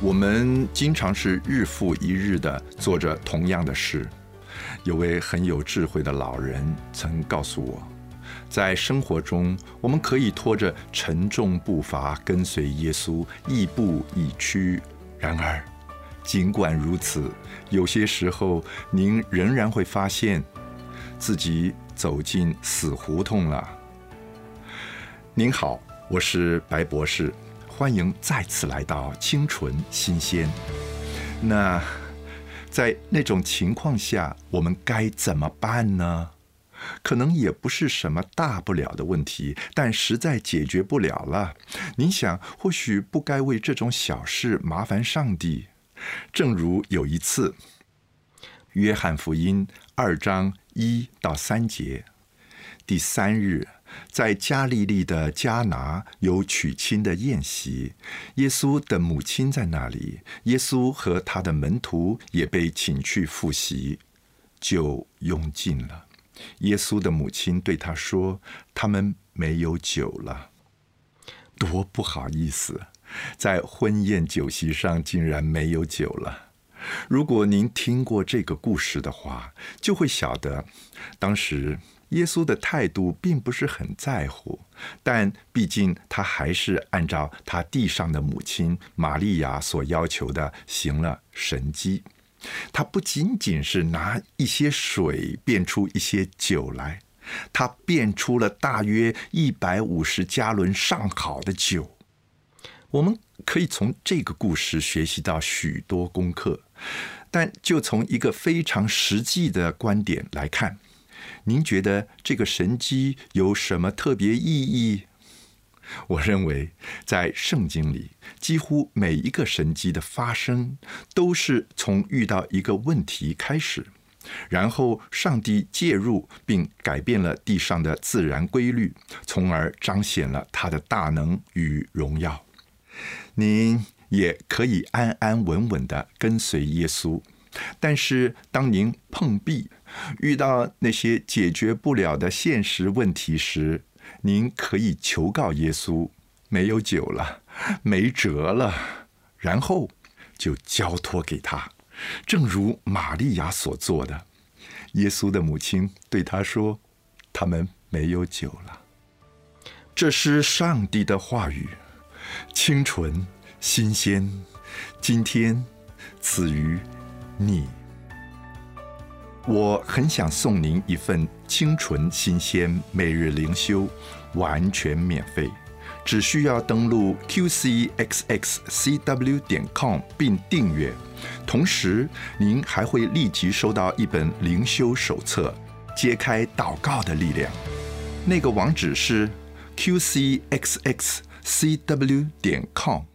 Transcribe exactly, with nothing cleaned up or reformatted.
我们经常是日复一日地做着同样的事。有位很有智慧的老人曾告诉我，在生活中，我们可以拖着沉重步伐跟随耶稣，亦步亦趋。然而，尽管如此，有些时候您仍然会发现自己走进死胡同了。您好，我是白博士，欢迎再次来到清纯新鲜。那在那种情况下，我们该怎么办呢？可能也不是什么大不了的问题，但实在解决不了了。您想，或许不该为这种小事麻烦上帝。正如有一次，约翰福音二章一到三节，第三日，在加利利的迦拿有娶亲的宴席，耶稣的母亲在那里，耶稣和他的门徒也被请去赴席，就拥进了。耶稣的母亲对他说：“他们没有酒了。”多不好意思，在婚宴酒席上竟然没有酒了。如果您听过这个故事的话，就会晓得，当时耶稣的态度并不是很在乎，但毕竟他还是按照他地上的母亲玛利亚所要求的行了神迹。他不仅仅是拿一些水变出一些酒来，他变出了大约一百五十加仑上好的酒。我们可以从这个故事学习到许多功课，但就从一个非常实际的观点来看，您觉得这个神迹有什么特别意义？我认为在圣经里，几乎每一个神迹的发生都是从遇到一个问题开始，然后上帝介入并改变了地上的自然规律，从而彰显了他的大能与荣耀。您也可以安安稳稳地跟随耶稣，但是当您碰壁，遇到那些解决不了的现实问题时，您可以求告耶稣，没有酒了，没辙了，然后就交托给他，正如玛利亚所做的。耶稣的母亲对他说：“他们没有酒了。”这是上帝的话语，清纯新鲜，今天赐予你。我很想送您一份清纯新鲜每日灵修，完全免费，只需要登录 Q C X X C W 点 com 并订阅，同时您还会立即收到一本灵修手册，揭开祷告的力量。那个网址是 Q C X X C W 点 com。